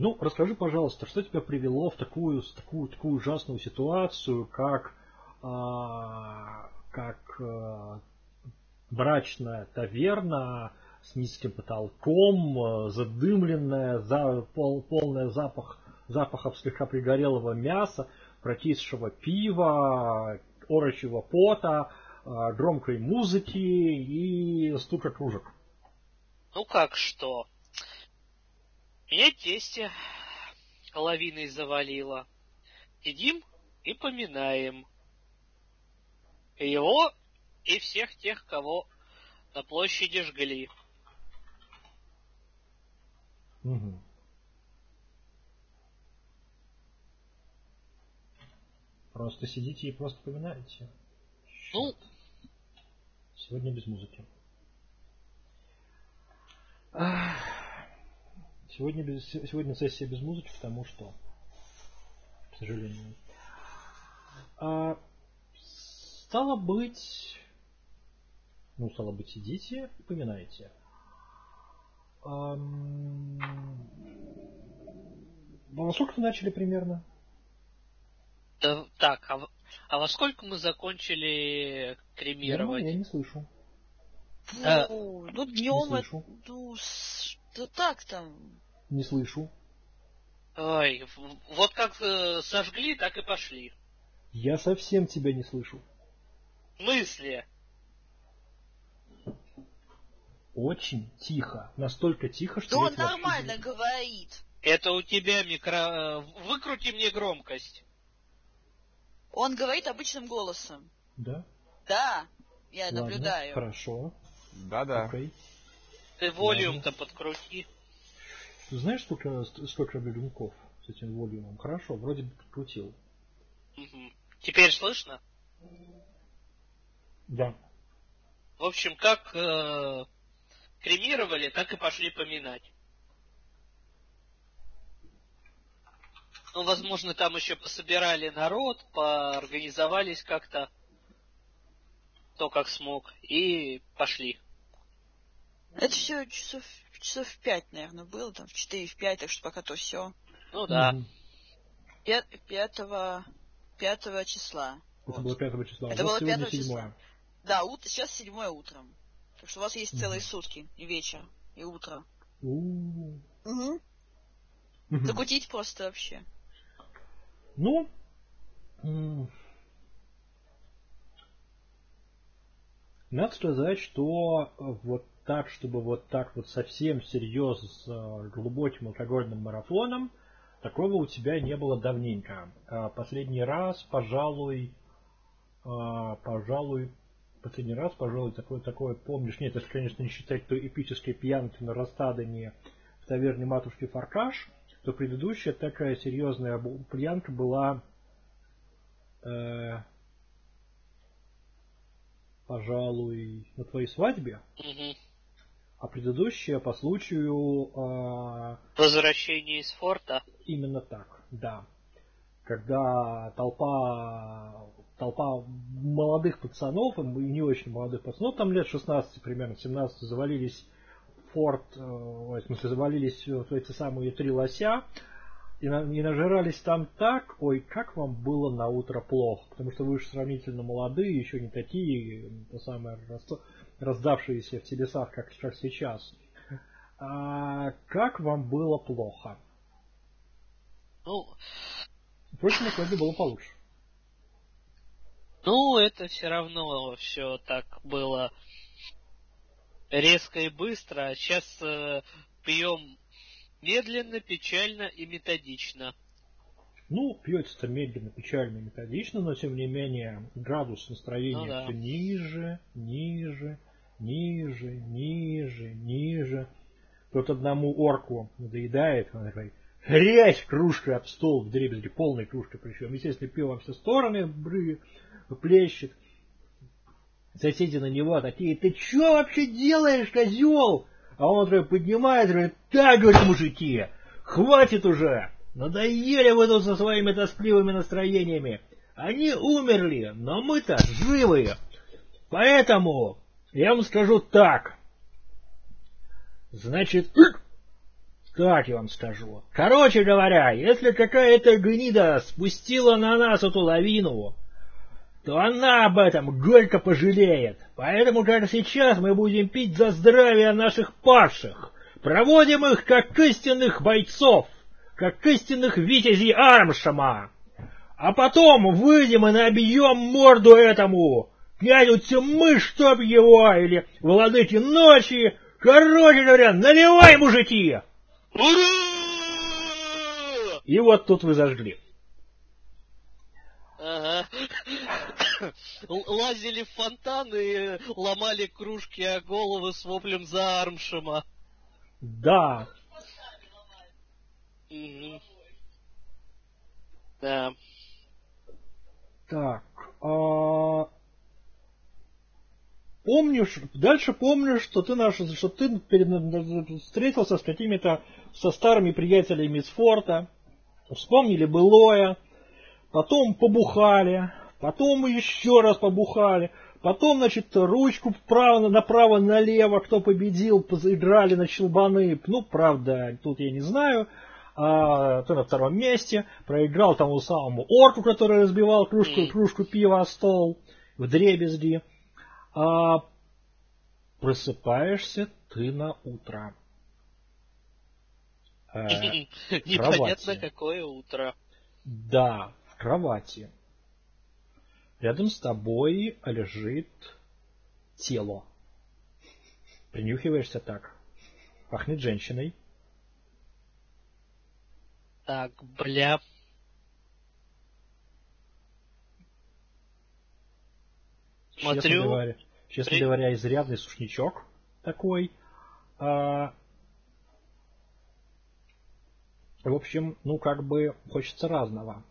Ну, расскажи, пожалуйста, что тебя привело в такую ужасную ситуацию, как брачная таверна с низким потолком, задымленная, полная запахов слегка пригорелого мяса, прокисшего пива, орочьего пота, громкой музыки и стука кружек. Ну как что? Меня тестя лавиной завалило. Сидим и поминаем его и всех тех, кого на площади жгли. Угу. Просто сидите и просто поминаете. Ну, сегодня без музыки. Сегодня сессия без музыки, потому что, к сожалению. Стало быть, сидите и поминаете. Во сколько вы начали примерно? Так, а во сколько мы закончили кремировать? Я не слышу. Ну, днем это... да так там. Не слышу. Ой, вот как сожгли, так и пошли. Я совсем тебя не слышу. В смысле? Очень тихо. Настолько тихо, что... Да он нормально говорит. Это у тебя Выкрути мне громкость. Он говорит обычным голосом. Да? Да, я наблюдаю. Хорошо. Да. Окей. Ты волюм-то подкрути. Ты знаешь, сколько волюмков с этим волюмом? Хорошо, вроде бы подкрутил. Угу. Теперь слышно? Да. В общем, как кремировали, так и пошли поминать. Ну, возможно, там еще пособирали народ, поорганизовались как-то, кто как смог, и пошли. Это все часов в 5, наверное, было, там в 4, в 5, так что пока то все. Ну да. 5 числа. Это было 5 числа. Это было 5 числа. числа. Да, сейчас 7 утром. Так что у вас есть целые сутки, и вечер, и утро. Закутить просто вообще. Ну, надо сказать, что вот так, чтобы вот так вот совсем серьезно с глубоким алкогольным марафоном, такого у тебя не было давненько. Последний раз, пожалуй, такое помнишь, нет, если, конечно, не считать той эпической пьянки на Растадане в таверне матушки Фаркаш, то предыдущая такая серьезная пьянка была, пожалуй, на твоей свадьбе, а предыдущая по случаю возвращение из форта. Именно так, да. Когда толпа молодых пацанов, и не очень молодых пацанов, там лет 16, примерно 17, завалились в форт, завалились в эти самые 3 лося, и нажирались там так, ой, как вам было на утро плохо, потому что вы же сравнительно молодые, еще не такие, раздавшиеся в телесах, как сейчас. А как вам было плохо? Ну, впрочем, на свадьбе было получше. Ну, это все равно все так было резко и быстро. А сейчас пьем медленно, печально и методично. Ну, пьете-то медленно, печально и методично, но тем не менее градус настроения все ниже, ниже, ниже, ниже, ниже. Тут одному орку надоедает, он говорит: хрясь кружкой об стол, вдребезги, полной кружкой причем. Естественно, пиво во все стороны плещет. Соседи на него такие: ты что вообще делаешь, козел? А он вдруг поднимает и говорит: так, говорит, мужики, хватит уже, надоели вы тут со своими тоскливыми настроениями. Они умерли, но мы-то живые. Поэтому я вам скажу так. Значит, как я вам скажу. Короче говоря, если какая-то гнида спустила на нас эту лавину, то она об этом горько пожалеет. Поэтому, как сейчас, мы будем пить за здравие наших падших. Проводим их как истинных бойцов, как истинных витязей Армшама. А потом выйдем и набьем морду этому князю тьмы, чтоб его, или владыке ночи. Короче говоря, наливай, мужики! Ура! И вот тут вы зажгли. Ага. Лазили в фонтан и ломали кружки о головы с воплем за Армшема. Да. Угу. Да. Так. Помнишь, дальше помнишь, что ты встретился с какими-то, со старыми приятелями из форта, вспомнили былое, потом побухали, потом еще раз побухали, потом, значит, ручку направо-налево, кто победил, заиграли на щелбаны, ну, правда, тут я не знаю, ты на втором месте, проиграл тому самому орку, который разбивал кружку пива о стол, вдребезги. Просыпаешься ты на утро. Непонятно какое утро. Да, в кровати. Рядом с тобой лежит тело. Принюхиваешься так. Пахнет женщиной. Так, бля. Смотрю. Честно говоря, изрядный сушничок такой. В общем, ну как бы хочется разного.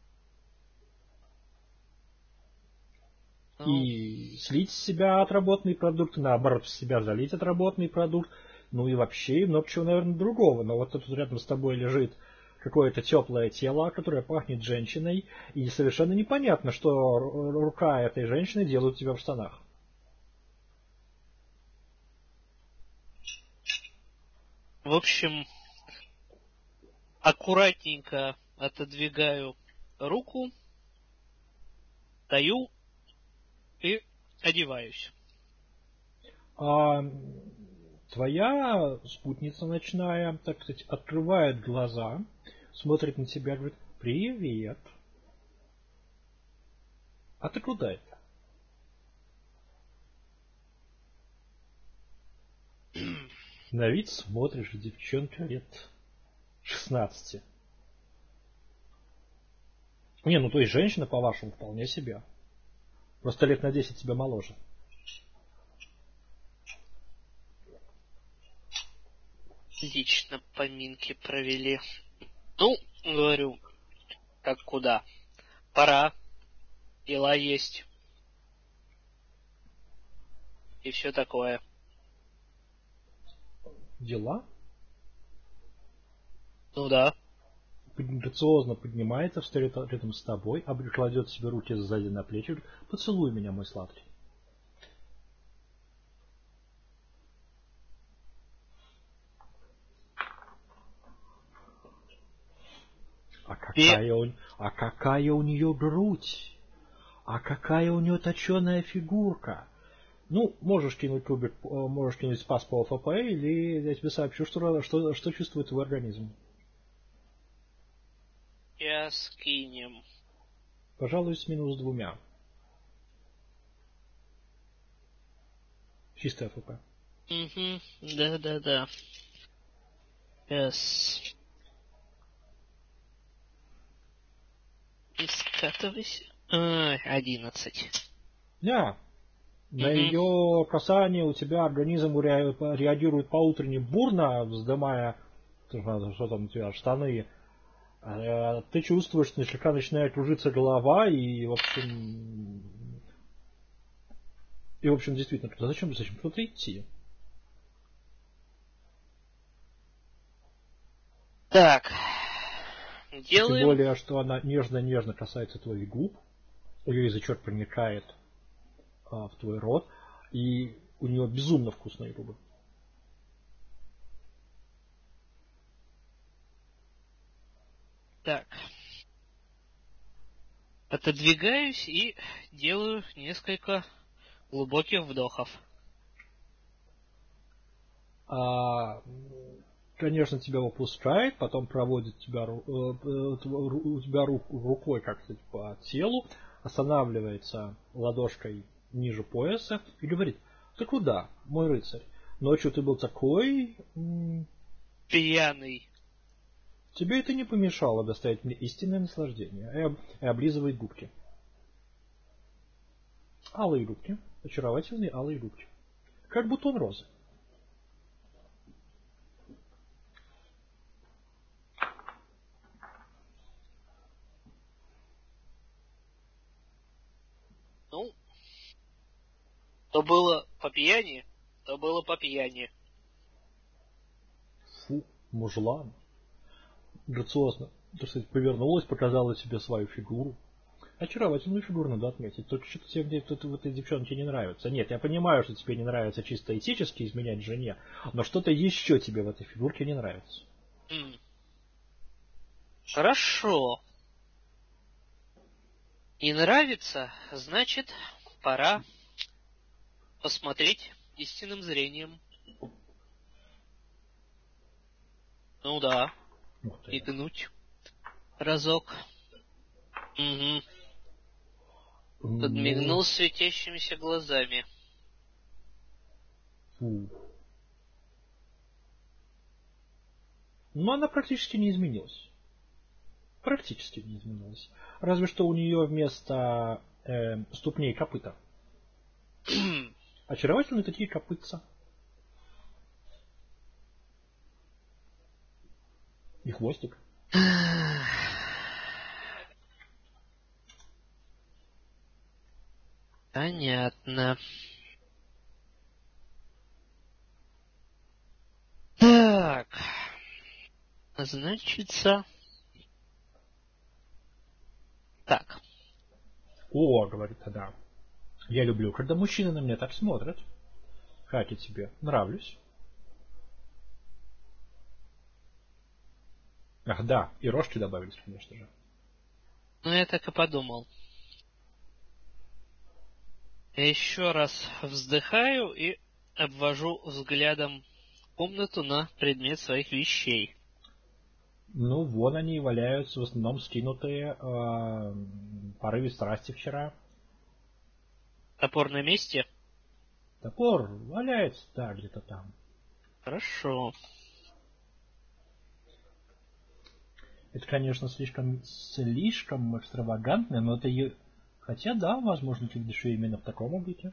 И слить с себя отработанный продукт, наоборот, с себя залить отработанный продукт, ну и вообще много чего, наверное, другого. Но вот тут рядом с тобой лежит какое-то теплое тело, которое пахнет женщиной, и совершенно непонятно, что рука этой женщины делает у тебя в штанах. В общем, аккуратненько отодвигаю руку, даю и одеваюсь. Твоя спутница ночная, так сказать, открывает глаза, смотрит на тебя и говорит: «Привет». А ты куда это? На вид смотришь, девчонка лет 16. Не, ну то есть женщина, по-вашему, вполне себе. Просто лет на 10 тебя моложе. Лично поминки провели. Ну, говорю, как куда? Пора. Дела есть. И все такое. Дела? Ну да. Грациозно поднимается, встает рядом с тобой, кладет себе руки сзади на плечи и говорит: «Поцелуй меня, мой сладкий». А какая у нее грудь, а какая у нее точеная фигурка. Ну, можешь кинуть спас по ОФП, или я тебе сообщу, что чувствует твой организм. Я скинем. Пожалуй, с -2. Чистая ФП. Угу, да. Yes. И скатывайся. 11. Да. На ее касание у тебя организм реагирует по-утренне бурно, вздымая, что там у тебя, штаны. Ты чувствуешь, что слегка начинает кружиться голова, и в общем, действительно, зачем куда-то идти? Так. Делаем. Тем более, что она нежно-нежно касается твоих губ, ее язычок проникает в твой рот, и у нее безумно вкусные губы. Так. Отодвигаюсь и делаю несколько глубоких вдохов. Конечно, тебя выпускает, потом проводит тебя, у тебя рукой как-то по телу, останавливается ладошкой ниже пояса и говорит: ты куда, мой рыцарь? Ночью ты был такой... пьяный. Тебе это не помешало доставить мне истинное наслаждение. И облизывает губки. Алые губки. Очаровательные алые губки. Как бутон розы. Ну, то было по пьяни, то было по пьяни. Фу, мужлан. Грациозно, так сказать, повернулась, показала себе свою фигуру. Очаровательную фигуру надо отметить. Только что-то тебе в этой девчонке не нравится. Нет, я понимаю, что тебе не нравится чисто этически изменять жене, но что-то еще тебе в этой фигурке не нравится. Хорошо. Не нравится, значит, пора посмотреть истинным зрением. Ну да. И гнуть разок. Угу. Подмигнул светящимися глазами. Фу. Но она практически не изменилась. Практически не изменилась. Разве что у нее вместо ступней копыта. Очаровательные такие копытца. И хвостик. Понятно. Так. Значится... Так. О, говорит она. Я люблю, когда мужчины на меня так смотрят. Как я тебе нравлюсь. Ах да, и рожки добавились, конечно же. Ну, я так и подумал. Я еще раз вздыхаю и обвожу взглядом комнату на предмет своих вещей. Ну, вон они и валяются, в основном скинутые порыве страсти вчера. Топор на месте? Топор валяется, да, где-то там. Хорошо. Это, конечно, слишком экстравагантно, но это и... Хотя, да, возможно, ты видишь ее именно в таком облике.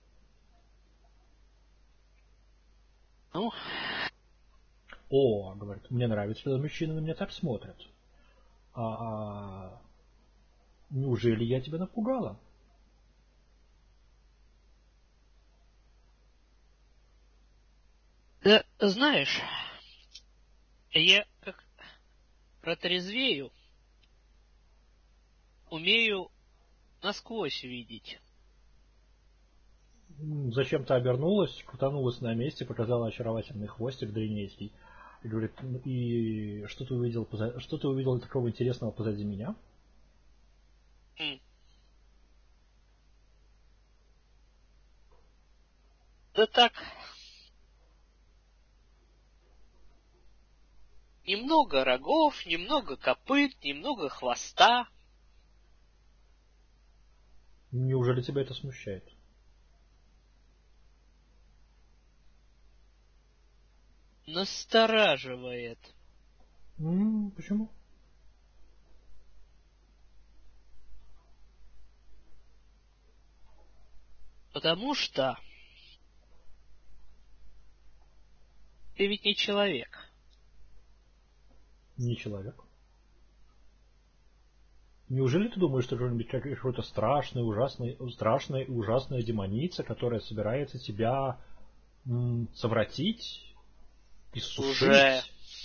Ну... О, говорит, мне нравится, когда мужчины на меня так смотрят. Неужели я тебя напугала? Да, знаешь, я как протрезвею, умею насквозь видеть. Зачем-то обернулась, крутанулась на месте, показала очаровательный хвостик дренейский. И говорит, и что ты увидел такого интересного позади меня? Да так. Немного рогов, немного копыт, немного хвоста. Неужели тебя это смущает? Настораживает. Почему? Потому что ты ведь не человек. Не человек. Неужели ты думаешь, что какой-то страшная и ужасная демоница, которая собирается тебя совратить, иссушить? Уже.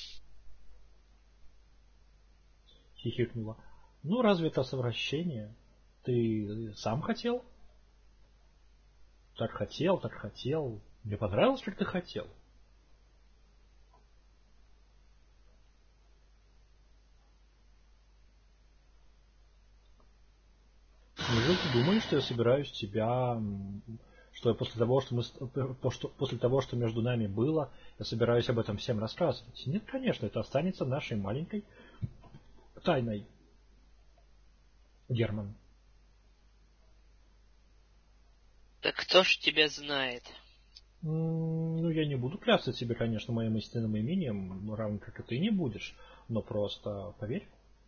Хихикнула. Ну, разве это совращение? Ты сам хотел? Так хотел, так хотел. Мне понравилось, как ты хотел. думаешь, что я собираюсь тебя... Что после того, что между нами было, я собираюсь об этом всем рассказывать? Нет, конечно, это останется нашей маленькой тайной, Герман. Так кто ж тебя знает? Ну, я не буду клясться тебе, конечно, моим истинным имением, равно как и ты не будешь, но просто поверь.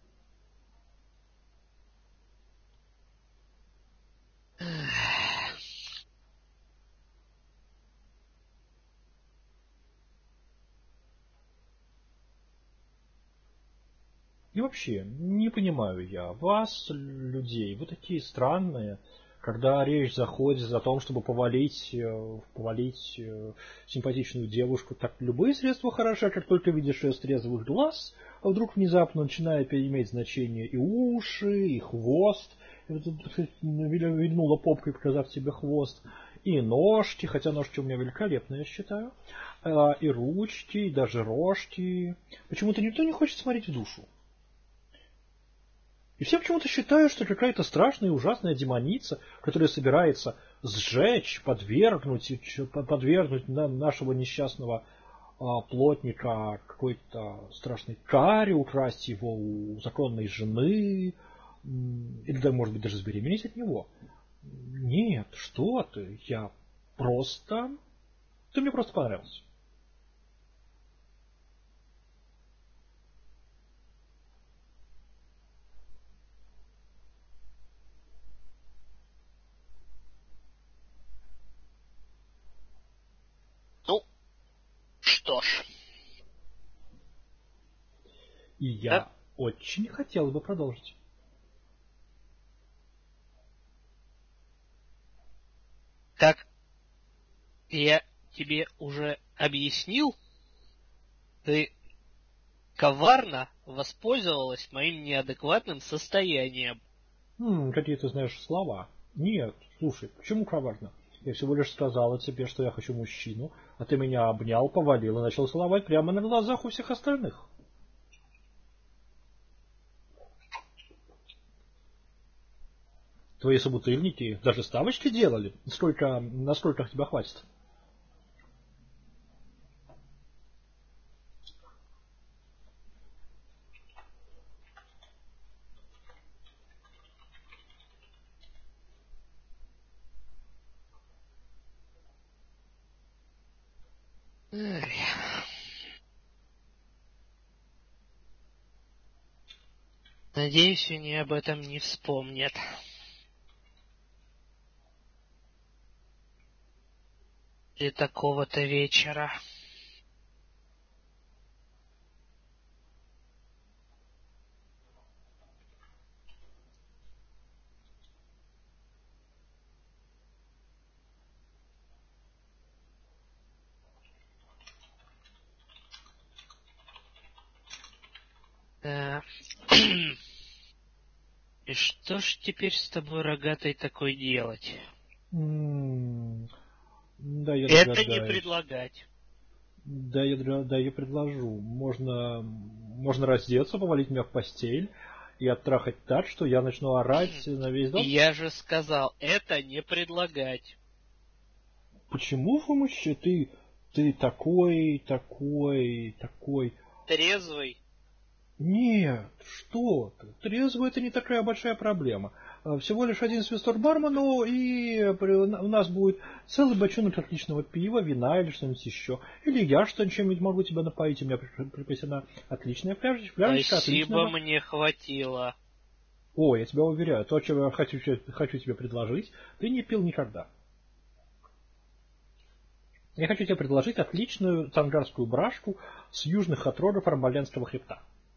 И вообще, не понимаю я вас, людей, вы такие странные, когда речь заходит о том, чтобы повалить симпатичную девушку, так любые средства хороши, как только видишь ее с трезвых глаз, а вдруг внезапно начинает иметь значение и уши, и хвост, и вот тут вильнула попкой, показав себе хвост, и ножки, хотя ножки у меня великолепные, я считаю, и ручки, и даже рожки. Почему-то никто не хочет смотреть в душу. И все почему-то считают, что какая-то страшная и ужасная демоница, которая собирается сжечь, подвергнуть нашего несчастного плотника какой-то страшной каре, украсть его у законной жены, или, да, может быть, даже забеременеть от него. Нет, что ты, ты мне просто понравился. Что ж. И я очень хотел бы продолжить. Как я тебе уже объяснил, ты коварно воспользовалась моим неадекватным состоянием. Какие ты знаешь слова? Нет, слушай, почему коварно? Я всего лишь сказала тебе, что я хочу мужчину, а ты меня обнял, повалил и начал целовать прямо на глазах у всех остальных. Твои собутыльники даже ставочки делали. Насколько тебя хватит? Надеюсь, они об этом не вспомнят. Для такого-то вечера. Да. И что ж теперь с тобой, рогатой, такой делать? Да, я Это догадаюсь. не предлагать. Да, я предложу. Можно раздеться, повалить меня в постель и оттрахать так, что я начну орать на весь дом. Я же сказал, это не предлагать. Почему вы мужчина? Ты такой... Трезвый? Нет, что ты. Трезвый — это не такая большая проблема. Всего лишь один свисток бармену, и у нас будет целый бочонок отличного пива, вина или что-нибудь еще. Или я что-нибудь могу тебя напоить, у меня припасена отличная пляжечка. Спасибо, мне хватило. О, я тебя уверяю, то, что я хочу тебе предложить, ты не пил никогда. Я хочу тебе предложить отличную тангарскую брашку с южных отрогов Армалянского хребта.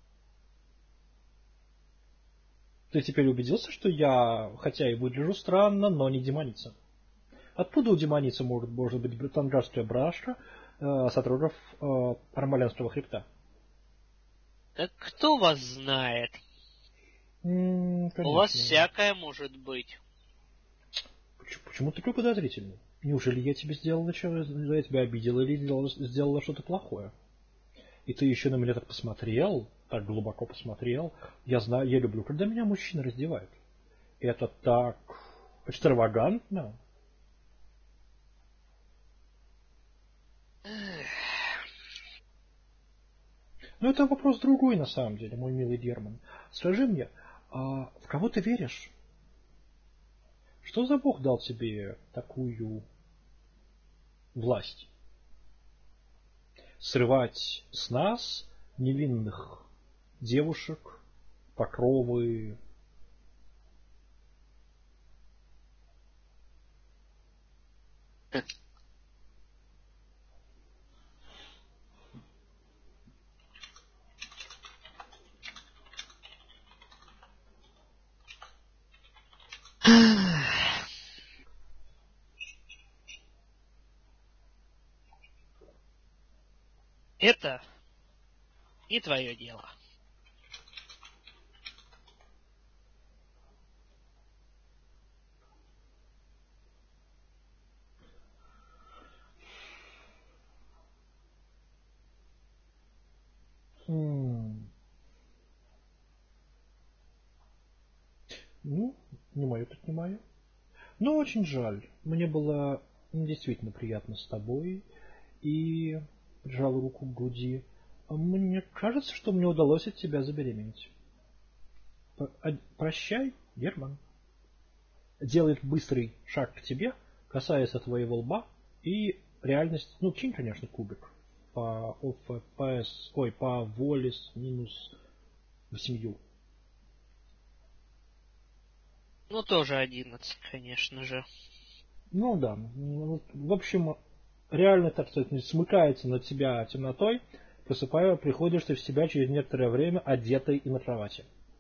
Ты теперь убедился, что я, хотя и выгляжу странно, но не демоница? Откуда у демоницы может быть тангарская брашка с отрогов Армалянского хребта? Так кто вас знает? Конечно. У вас всякое может быть. Почему ты такой подозрительный? Неужели я тебе сделала я тебя обидела или сделала что-то плохое? И ты еще на меня так посмотрел, так глубоко посмотрел. Я знаю, я люблю, когда меня мужчины раздевают. Это так Экстравагантно. Но это вопрос другой, на самом деле, мой милый Герман. Скажи мне, а в кого ты веришь? Что за Бог дал тебе такую власть? Срывать с нас, невинных девушек, покровы. Это не твое дело. Ну, не мое, так не мое. Но очень жаль. Мне было действительно приятно с тобой. И прижал руку к груди. Мне кажется, что мне удалось от тебя забеременеть. Прощай, Герман. Делает быстрый шаг к тебе, касаясь твоего лба, и реальность, ну, кинь, конечно, кубик по ОФПС, по воле с минус 8. Ну, тоже 11, конечно же. Ну да. В общем, реально, так сказать, смыкается над тебя темнотой, приходишь ты в себя через некоторое время одетый и на кровати.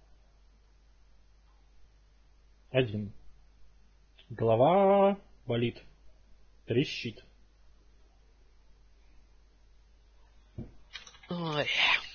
1. Голова болит, трещит. Ой.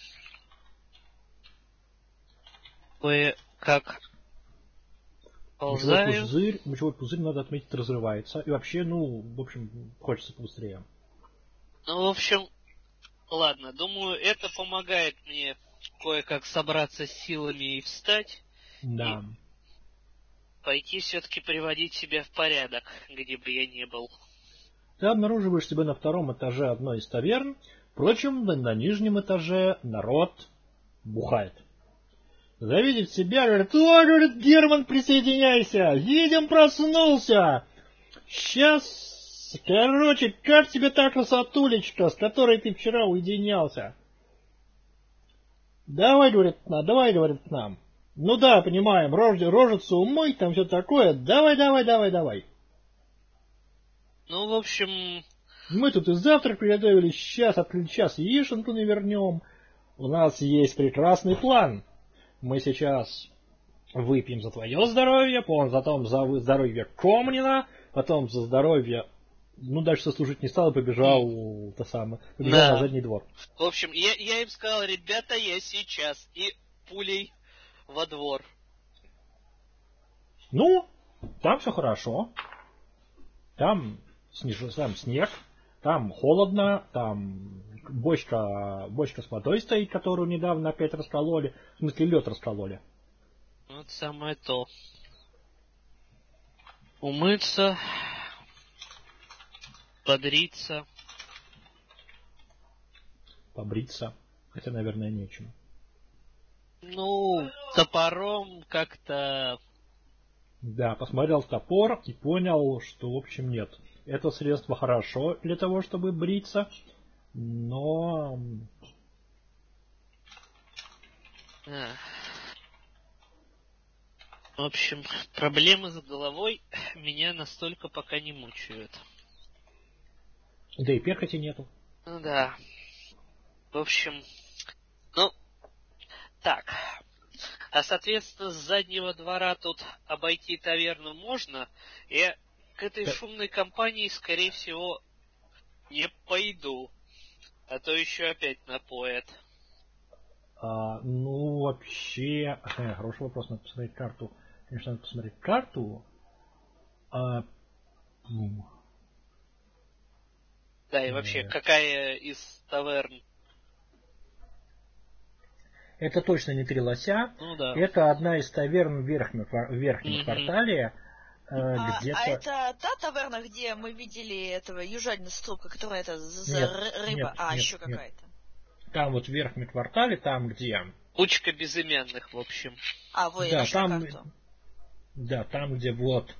Кое-как ползаю. Мочевой пузырь, надо отметить, разрывается. И вообще, ну, в общем, хочется побыстрее. Ну, в общем, ладно, думаю, это помогает мне кое-как собраться с силами и встать. Да. И пойти все-таки приводить себя в порядок, где бы я ни был. Ты обнаруживаешь себя на 2 этаже одной из таверн. Впрочем, на нижнем этаже народ бухает. Завидев себя, говорит: «О, говорит, Герман, присоединяйся! Видим, проснулся! Сейчас, короче, как тебе та красотулечка, с которой ты вчера уединялся? Давай, говорит, к нам. Ну да, понимаем, рожицу умыть, там все такое. Давай. Ну, в общем... Мы тут и завтрак приготовили, сейчас яишенку навернем. У нас есть прекрасный план. Мы сейчас выпьем за твое здоровье, потом за здоровье Комнина, потом за здоровье... Ну, дальше сослужить не стал и побежал на задний двор. В общем, я им сказал: ребята, я сейчас. И пулей во двор. Ну, там все хорошо. Там снег, там холодно, там бочка с водой стоит, которую недавно опять раскололи. В смысле, лед раскололи. Вот самое то. Умыться, побриться. Побриться. Хотя, наверное, нечем. Ну, топором как-то... Да, посмотрел в топор и понял, что, в общем, нет. Это средство хорошо для того, чтобы бриться, но... В общем, проблемы с головой меня настолько пока не мучают. Да и перхоти нету. Ну да. В общем, ну, так. А, соответственно, с заднего двора тут обойти таверну можно. Я к этой шумной компании, скорее всего, не пойду. А то еще опять напоят. Ну, вообще... Хороший вопрос, надо посмотреть карту. Конечно, надо посмотреть карту. Да, и вообще, какая из таверн? Это точно не 3 лося. Ну да. Это одна из таверн в верхнем квартале. А это та таверна, где мы видели этого южанина с трубкой, которая это за рыба? Еще какая-то. Там вот в верхнем квартале, там где... Кучка безымянных, в общем. Вы нашли карту. Да, там, где вот...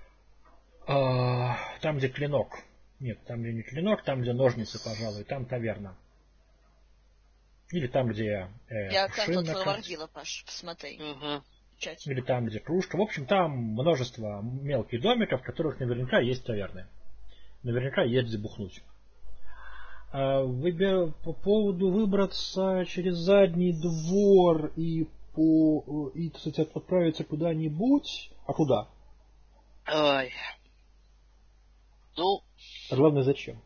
там, где клинок. Нет, там, где не клинок, там, где ножницы, пожалуй. Там таверна. Или там, где... Я карту отворотила, Паш, посмотри. Или там, где кружка. В общем, там множество мелких домиков, в которых наверняка есть таверны. Наверняка есть где бухнуть. По поводу выбраться через задний двор и кстати, отправиться куда-нибудь. А куда? Ой. Ну. А главное, зачем?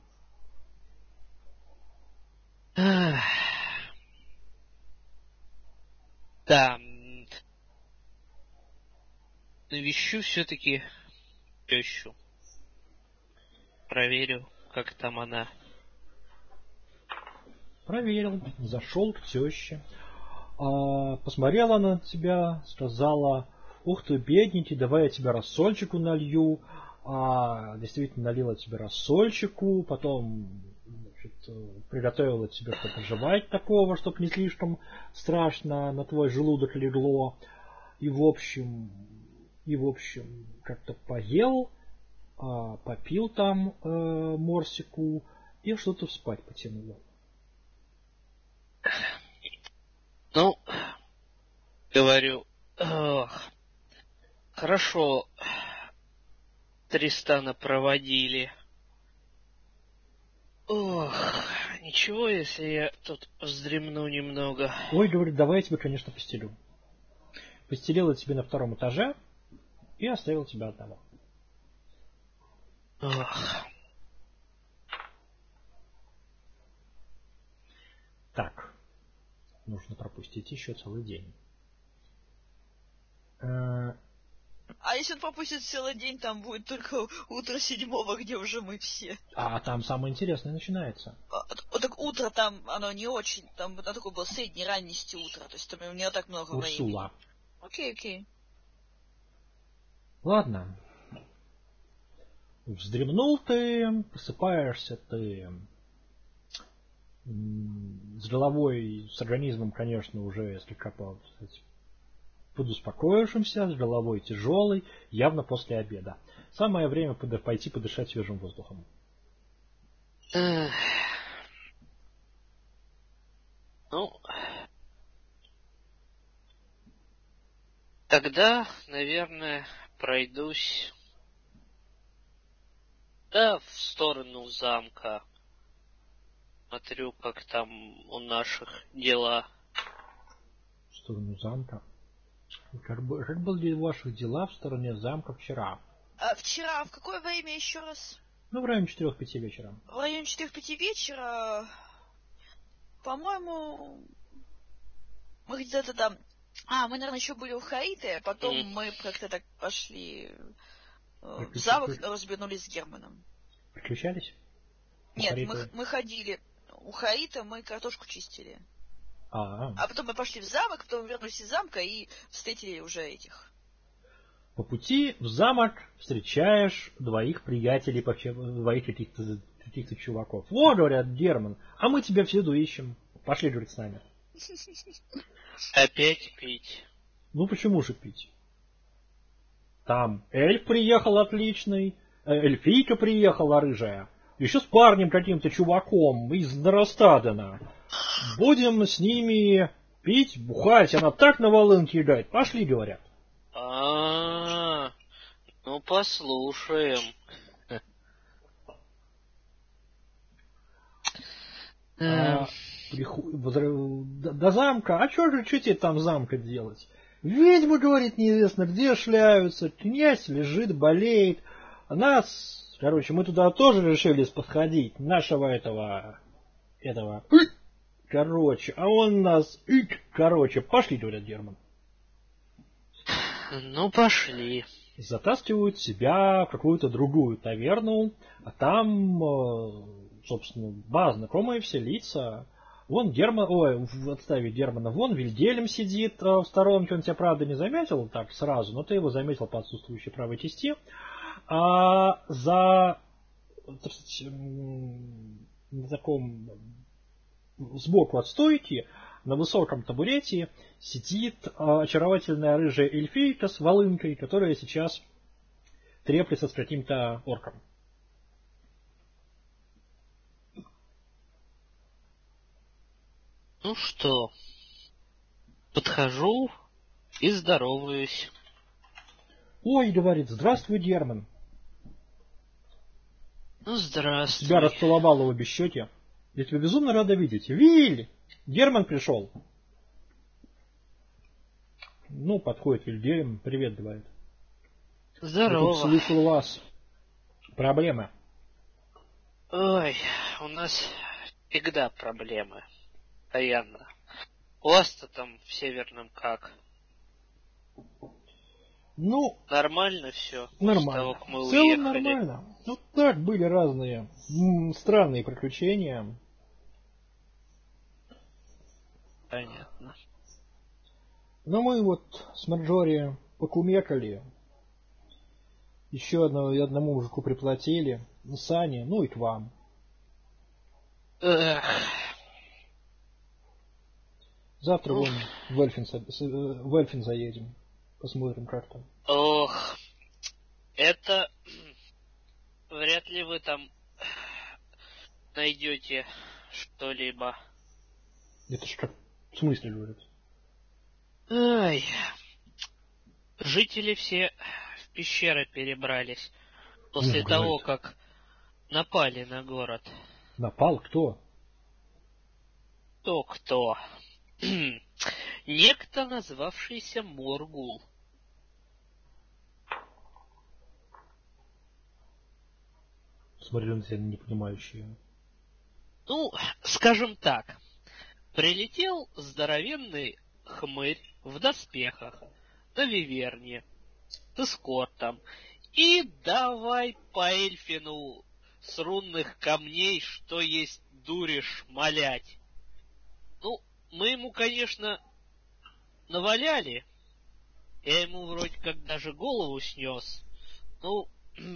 Да. Навещу все-таки тещу. Проверю, как там она. Проверил, зашел к теще. Посмотрела на тебя, сказала: ух ты, бедненький, давай я тебе рассольчику налью. Действительно налила тебе рассольчику, потом, значит, приготовила тебе что-то жевать такого, чтобы не слишком страшно на твой желудок легло. И в общем, как-то поел, попил там морсику и что-то спать потянуло. Ну, говорю, хорошо, Тристана проводили. Ничего, если я тут вздремну немного. Ой, говорит, давай я тебе, конечно, постелю. Постелила тебе на 2 этаже и оставил тебя одного. Так. Нужно пропустить еще целый день. А если он пропустит целый день, там будет только утро 7-го, где уже мы все. А там самое интересное начинается. Так утро там, оно не очень, там такое было средней ранности утро, то есть там не так много Урсула. времени. Окей. Ладно. Вздремнул ты, просыпаешься ты с головой, с организмом, конечно, уже слегка подуспокоившимся, с головой тяжелой, явно после обеда. Самое время пойти подышать свежим воздухом. Ну, тогда, наверное, пройдусь в сторону замка. Смотрю, как там у наших дела. В сторону замка? Как были ваши дела в стороне замка вчера? Вчера в какое время еще раз? Ну, в районе 4-5 вечера. В районе 4-5 вечера, по-моему, мы где-то там... мы, наверное, еще были у Хаиты, а потом мы как-то так пошли в замок, развернулись с Германом. Приключались? Нет, мы ходили. У Хаита мы картошку чистили. А потом мы пошли в замок, потом вернулись из замка и встретили уже этих. По пути в замок встречаешь 2 приятелей, 2 каких-то чуваков. Во, говорят, Герман, а мы тебя всюду ищем. Пошли, говорит, с нами. Опять пить? Ну, почему же пить? Там эльф приехал отличный, эльфийка приехала рыжая. Еще с парнем каким-то чуваком из Наростадена. Будем с ними пить, бухать, она так на волынке играет. Пошли, говорят. Ну послушаем. До замка. А что тебе там замка делать? Ведьмы, говорит, неизвестно где шляются. Князь лежит, болеет. Нас, мы туда тоже решили подходить. Нашего этого. А он нас... пошли, говорят, Герман. Ну, пошли. Затаскивают себя в какую-то другую таверну, а там, собственно, знакомые все лица. Вон Герман, ой, отставить Германа, вон Вильгельм сидит в сторонке, он тебя, правда, не заметил так сразу, но ты его заметил по отсутствующей правой части. А за, так сказать, на таком сбоку от стойки, на высоком табурете, сидит очаровательная рыжая эльфийка с волынкой, которая сейчас треплется с каким-то орком. Ну что, подхожу и здороваюсь. Ой, говорит, здравствуй, Герман. Ну, здравствуй. Тебя расцеловала в обе щеки. Я тебя безумно рада видеть. Виль! Герман пришел. Ну, подходит Вильгельм, привет, говорит. Здорово. Я тут слышал у вас проблемы. Ой, у нас всегда проблемы. Постоянно. У вас-то там в Северном как? Ну, нормально все. Нормально. После того, как мы в целом уехали. нормально. Ну так, были разные странные приключения. Понятно. Но мы вот с Марджори покумекали. Еще одному мужику приплатили. Сане, ну и к вам. Эх. Завтра вон в Эльфин заедем. Посмотрим, как там. Ох. Это... Вряд ли вы там найдете что-либо. Это ж как... В смысле, говорят? Ай. Жители все в пещеры перебрались после того, как напали на город. Напал? Кто? Кто? Некто, назвавшийся Моргул. Смотрю на тебя непонимающие. Ну, скажем так. Прилетел здоровенный хмырь в доспехах на виверне с эскортом. И давай по Эльфину с рунных камней, что есть дури, шмалять. Ну, мы ему, конечно, наваляли. Я ему вроде как даже голову снес. Ну,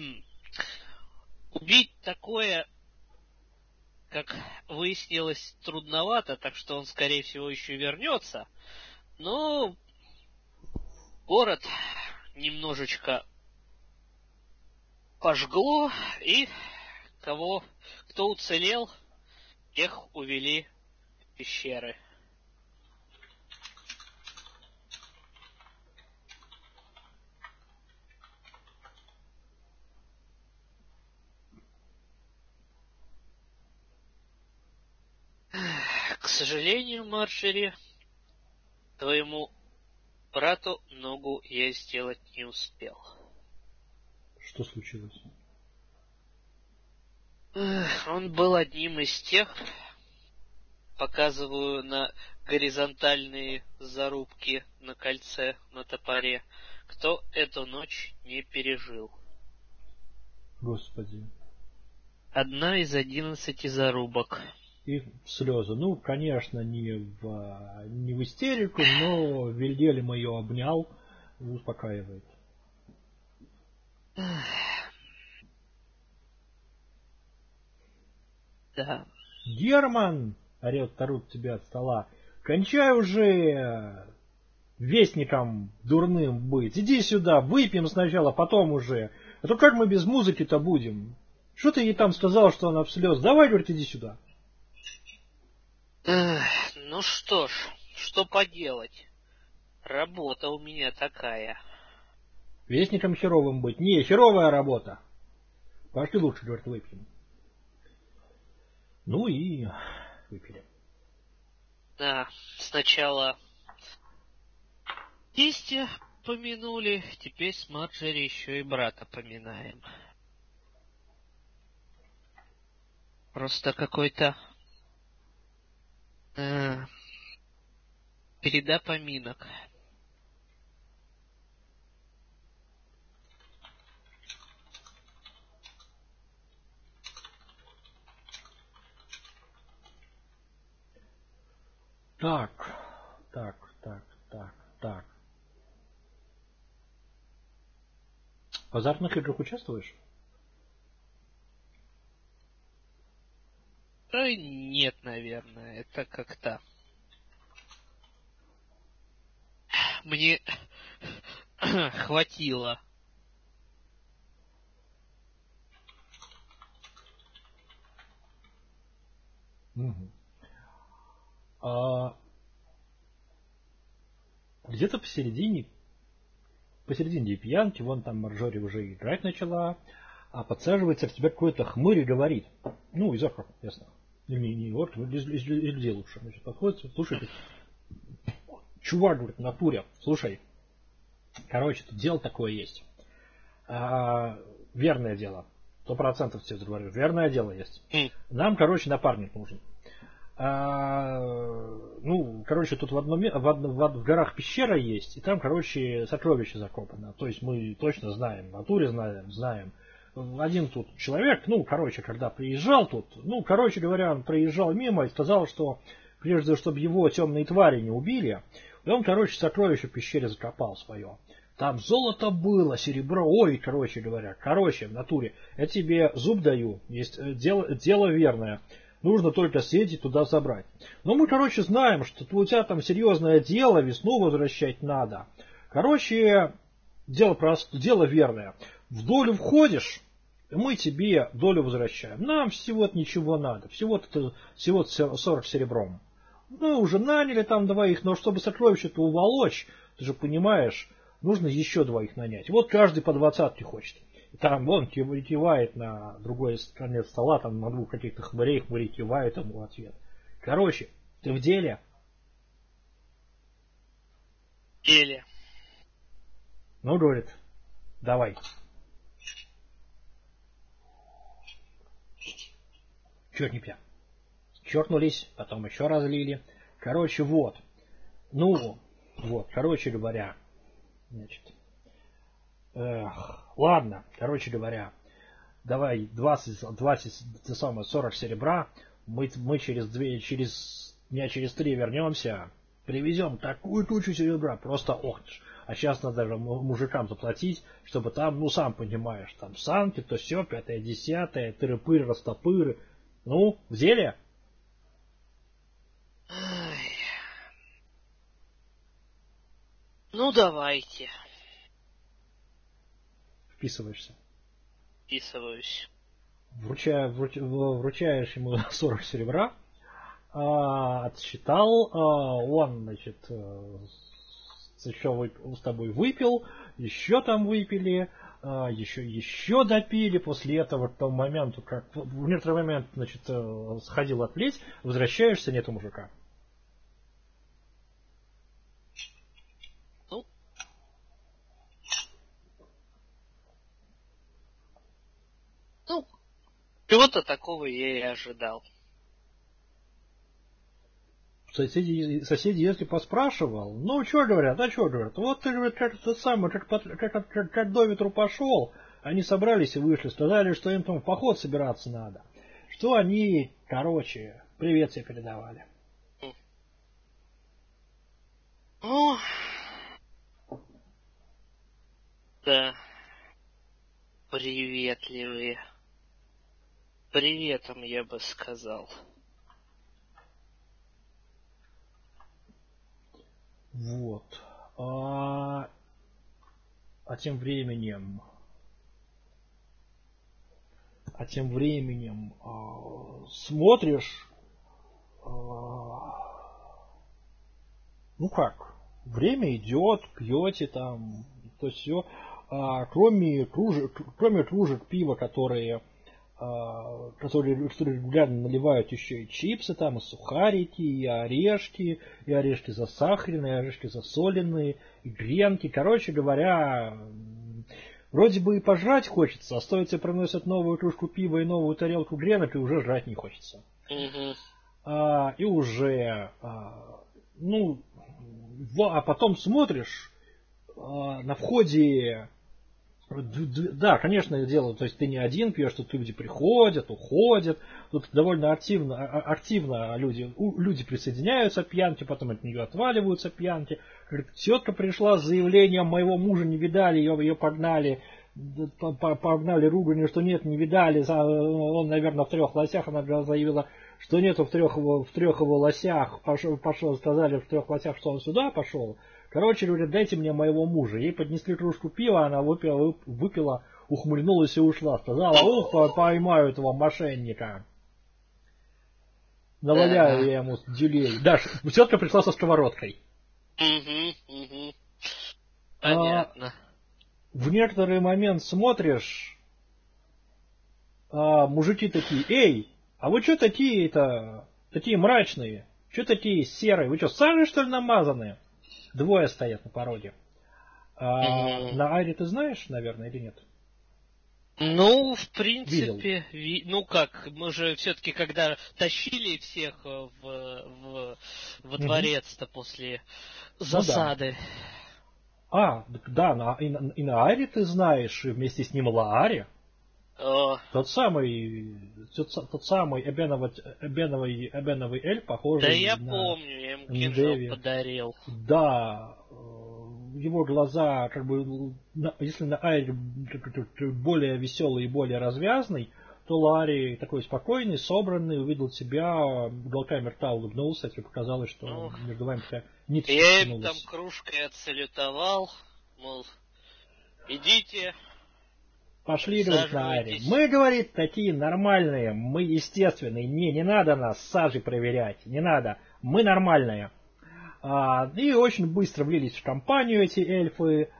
убить такое, как выяснилось, трудновато, так что он, скорее всего, еще вернется. Но город немножечко пожгло, и кто уцелел, тех увели в пещеры. К сожалению, Марджери, твоему брату ногу я сделать не успел. Что случилось? Он был одним из тех, показываю на горизонтальные зарубки на кольце на топоре, кто эту ночь не пережил. Господи. Одна из 11 зарубок. И слезы. Ну, конечно, не в истерику, но Вильгельм ее обнял и успокаивает. Да. Герман! Орет Тарут тебя от стола. Кончай уже вестником дурным быть. Иди сюда, выпьем сначала, потом уже. А то как мы без музыки-то будем? Что ты ей там сказал, что она в слез? Давай, говорит, иди сюда. Ну что ж, что поделать? Работа у меня такая. Вестником херовым быть. Не, херовая работа. Пошли лучше, говорит, выпьем. Ну и выпили. Да, сначала тестя помянули, теперь с Марджери еще и брата поминаем. Просто какой-то переда поминок. Так. В азартных играх участвуешь? Да нет, наверное. Это как-то... Мне хватило. Угу. Где-то посередине пьянки, вон там Марджори уже играть начала, а подсаживается к тебе какой-то хмырь и говорит, ну, из орков, ясно, не орк, из людей лучше, значит, подходит, слушайте, чувак, говорит, в натуре, слушай, короче, тут дело такое есть, верное дело, 100% тебе говорю, верное дело есть, нам, короче, напарник нужен. Ну, короче, тут в горах пещера есть, и там, короче, сокровище закопано. То есть мы точно знаем, в натуре знаем. Один тут человек, ну, короче, когда приезжал тут, ну, короче говоря, он проезжал мимо и сказал, что прежде, чтобы его темные твари не убили, он, короче, сокровище в пещере закопал свое. Там золото было, серебро, ой, короче говоря, в натуре. Я тебе зуб даю, есть дело верное. Нужно только съездить туда забрать. Но мы, короче, знаем, что у тебя там серьезное дело, весну возвращать надо. Короче, дело верное. В долю входишь, мы тебе долю возвращаем. Нам всего-то ничего надо. Всего-то 40 серебром. Ну, уже наняли там двоих, но чтобы сокровище-то уволочь, ты же понимаешь, нужно еще двоих нанять. Вот каждый по 20 хочет. Там вон кивает на другой конец стола, там на двух каких-то хмырей кивают ему в ответ. Короче, ты в деле? В деле. Ну, говорит, давай. Чё не пья? Чокнулись, потом еще разлили. Короче, вот. Ну, вот, короче говоря, значит... ладно, короче говоря, давай 40 серебра, мы через дня через 3 вернемся, привезем такую тучу серебра, просто охнешь. А сейчас надо даже мужикам заплатить, чтобы там, ну сам понимаешь, там санки, то все, 5-10, тыры-пыры, растопыры. Ну, в деле? Ну, давайте. Вписываешься. Вписываюсь. Вручаешь ему 40 серебра, отсчитал, он, значит, еще с тобой выпил, еще там выпили, еще допили, после этого к тому моменту, как в некоторый момент, значит, сходил отплеть, возвращаешься, нету мужика. Ну, чего-то такого я и ожидал. Соседи, если поспрашивал, ну, что говорят, вот ты, говорит, как до ветру пошел, они собрались и вышли, сказали, что им там в поход собираться надо, что они, короче, привет себе передавали. Ну, да, приветливые. Приветом, я бы сказал. Вот. А тем временем смотришь, ну как, время идет, пьете там, то все, кроме кружек пива, которые регулярно наливают еще и чипсы, там, и сухарики, и орешки засахаренные, и орешки засоленные, и гренки. Короче говоря, вроде бы и пожрать хочется, а стоит тебе приносят новую кружку пива и новую тарелку гренок, и уже жрать не хочется. И уже, а потом смотришь, на входе Да, конечно, дело, то есть ты не один пьешь, тут люди приходят, уходят, тут довольно активно люди присоединяются к пьянке, потом от нее отваливаются пьянки. Говорит, тетка пришла с заявлением, моего мужа не видали, ее погнали руганью, что нет, не видали, он, наверное, в 3 лосях, она заявила, что нету в трех его лосях, пошел, сказали в 3 лосях, что он сюда пошел. Короче, говорит, дайте мне моего мужа. Ей поднесли кружку пива, она выпила, ухмыльнулась и ушла. Сказала, поймаю этого мошенника. Наваляю я ему дюлей. Да, тетка пришла со сковородкой. Понятно. В некоторый момент смотришь, мужики такие, эй, а вы что такие мрачные? Что такие серые? Вы что, сами что ли намазанные? 2 стоят на пороге. На Айре ты знаешь, наверное, или нет? Ну, в принципе, ну как, мы же все-таки когда тащили всех во дворец-то после засады. Ну, да, и на Айре ты знаешь, и вместе с ним Лааре. Тот самый эбеновый эльф, похожий на... Да я помню, я ему кинжал подарил. Да, его глаза, как бы, если на Айре более веселый и более развязный, то Лаари такой спокойный, собранный, увидел себя, уголками рта улыбнулся, и показалось, что между вами такая ниточка я им там кружкой отсалютовал, мол, идите. Пошли, говорит, на Айре. Мы, говорит, такие нормальные, мы естественные. Не надо нас сажей проверять, не надо. Мы нормальные. И очень быстро влились в компанию эти эльфы.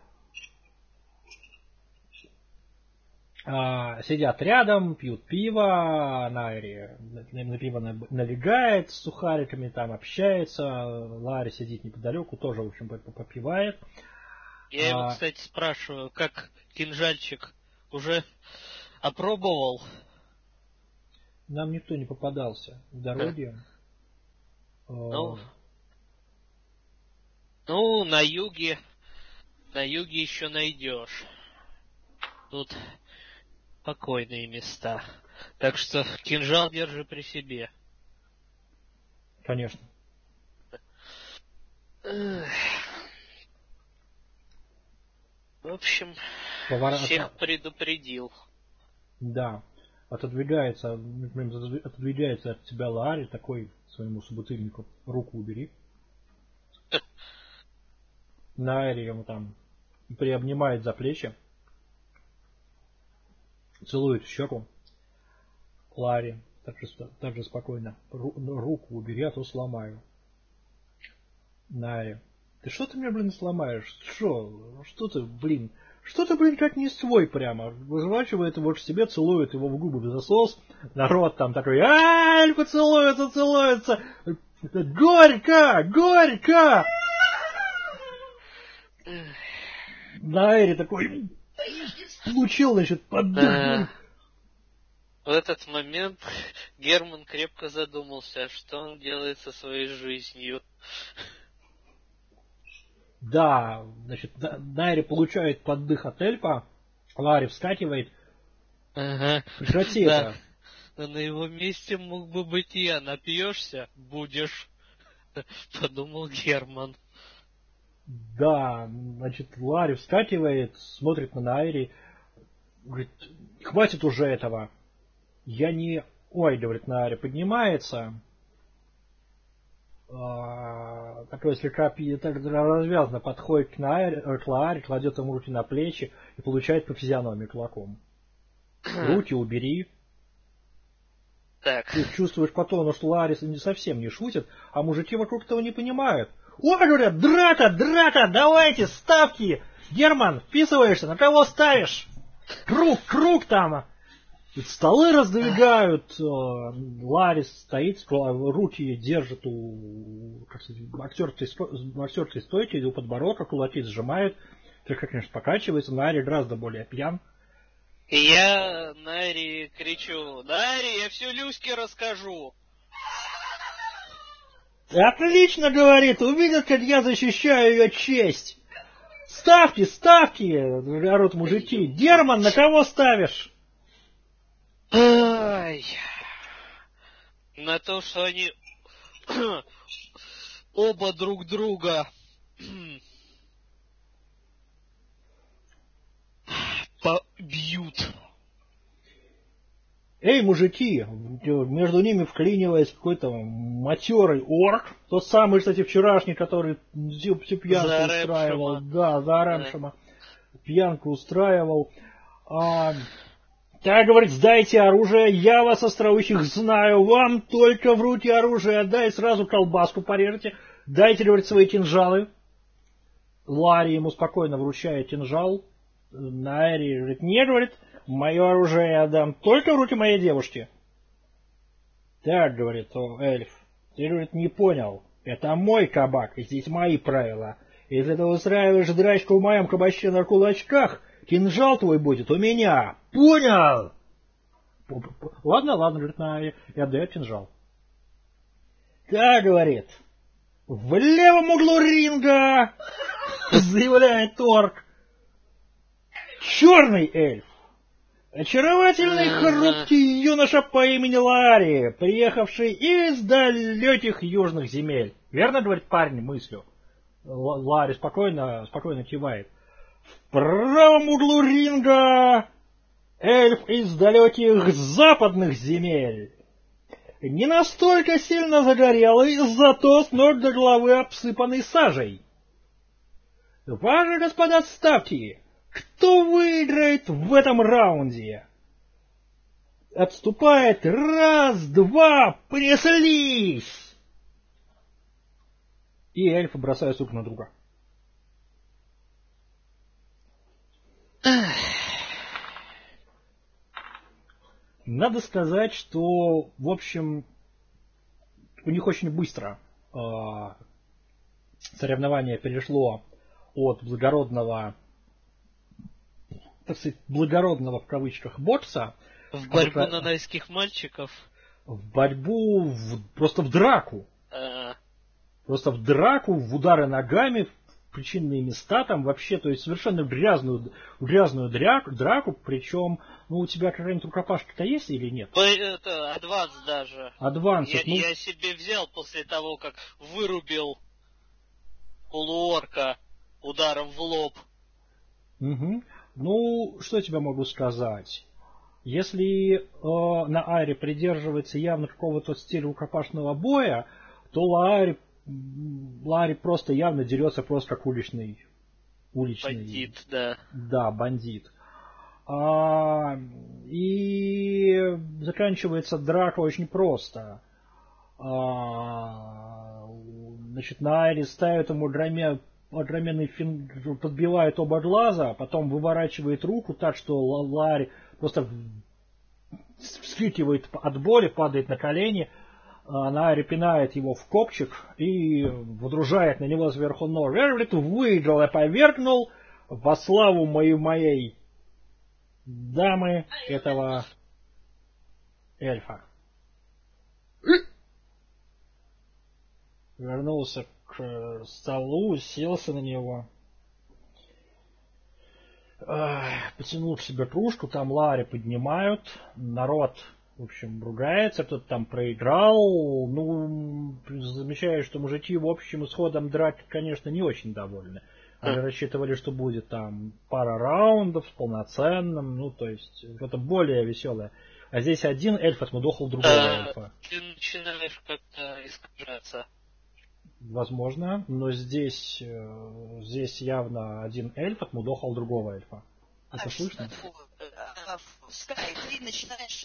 Сидят рядом, пьют пиво. На Айре на пиво налегает с сухариками, там общается. Лаари сидит неподалеку, тоже, в общем, попивает. Я его, кстати, спрашиваю, как кинжальчик уже опробовал? Нам никто не попадался в дороге. Ну, на юге еще найдешь. Тут спокойные места. Так что кинжал держи при себе. Конечно. В общем, всех предупредил. Да. Отодвигается от тебя Лаари, такой своему собутыльнику, руку убери. На Айре ему там приобнимает за плечи, целует в щеку. Лаари также спокойно. Руку убери, а то сломаю. На Айре. Ты что ты мне, блин, сломаешь? Что ты, блин, как не свой прямо. Выжвачивает его к себе, целует его в губы без засос. Народ там такой, эльфы целуются. Горько! На Айре такой получил, значит, поддых. В этот момент Герман крепко задумался, что он делает со своей жизнью. Да, значит, Найри получает поддых от эльфа, Лаари вскакивает. Прекрати это. Но на его месте мог бы быть я. Напьешься, будешь, подумал Герман. Да, значит, Лаари вскакивает, смотрит на Найри, говорит, хватит уже этого. Я не... Ой, говорит, Найри поднимается. Такой слегка развязно подходит к Лаари, кладет ему руки на плечи и получает по физиономии кулаком. Руки убери. Так. Ты чувствуешь по тону, что Лаари совсем не шутит, а мужики вокруг этого не понимают. Ой, говорят, драка, давайте, ставки! Герман, вписываешься, на кого ставишь? Круг там! Столы раздвигают, Лаари стоит, руки держит у актерской стойки, у подбородка, кулаки сжимает, слегка, конечно, покачивается, Найри гораздо более пьян. И я Найри кричу, Найри, я всю Люське расскажу. Отлично, говорит, увидят, как я защищаю ее честь. Ставьте, ставьте! Орут мужики. Герман, на кого ставишь? Ай. На то, что они оба друг друга побьют. Эй, мужики, между ними вклинивается какой-то матерый орк, тот самый, кстати, вчерашний, который всю пьянку устраивал. Да, за Ремшема. Пьянку устраивал. Так, говорит, сдайте оружие, я вас, остроухих, знаю, вам только в руки оружие отдай, сразу колбаску порежете. Дайте, говорит, свои кинжалы. Ларри ему спокойно вручает кинжал. Найри говорит, нет, говорит, мое оружие я отдам только в руки моей девушки. Так, говорит эльф, ты, говорит, не понял, это мой кабак, и здесь мои правила. Если ты устраиваешь драчку в моем кабачке на кулачках, кинжал твой будет у меня. Понял? Ладно, говорит Найри, и отдает кинжал. Так, говорит, в левом углу ринга, заявляет орк, черный эльф. Очаровательный хрупкий юноша по имени Ларри, приехавший из далеких южных земель. Верно, говорит парень мыслью? Ларри спокойно кивает. В правом углу ринга эльф из далеких западных земель. Не настолько сильно загорелый, зато с ног до головы обсыпанный сажей. Ваши господа, ставьте, кто выиграет в этом раунде? Отступает, раз, два, понеслись! И эльфы бросаются друг на друга. Надо сказать, что, в общем, у них очень быстро соревнование перешло от благородного, так сказать, благородного в кавычках бокса в борьбу нанайских мальчиков, в борьбу, просто в драку. Просто в драку, в удары ногами, в причинные места, там вообще, то есть совершенно грязную драку, причем, ну, у тебя какая-нибудь рукопашка-то есть или нет? Это адванс даже. Адванс. Я себе взял после того, как вырубил полуорка ударом в лоб. Угу. Ну, что я тебе могу сказать? Если на Айре придерживается явно какого-то стиля рукопашного боя, то Ларри просто явно дерется просто как уличный. Бандит, да. Да, бандит. И заканчивается драка очень просто. Значит, на Айре ставят ему огроменный фин, подбивает оба глаза, потом выворачивает руку так, что Ларри просто вскрикивает от боли, падает на колени. Найри пинает его в копчик и водружает на него сверху нож. Эрлит выиграл, я повергнул во славу моей дамы этого эльфа. Вернулся к столу, уселся на него. Потянул к себе кружку, там Ларри поднимают, народ, в общем, ругается, кто-то там проиграл. Ну, замечаю, что мужики в общем исходом драки, конечно, не очень довольны. Они рассчитывали, что будет там пара раундов с полноценным, ну, то есть, что-то более веселое. А здесь один эльф отмудохал другого эльфа. Ты начинаешь как-то искажаться. Возможно, но здесь явно один эльф отмудохал другого эльфа. Это слышно? Скай, ты начинаешь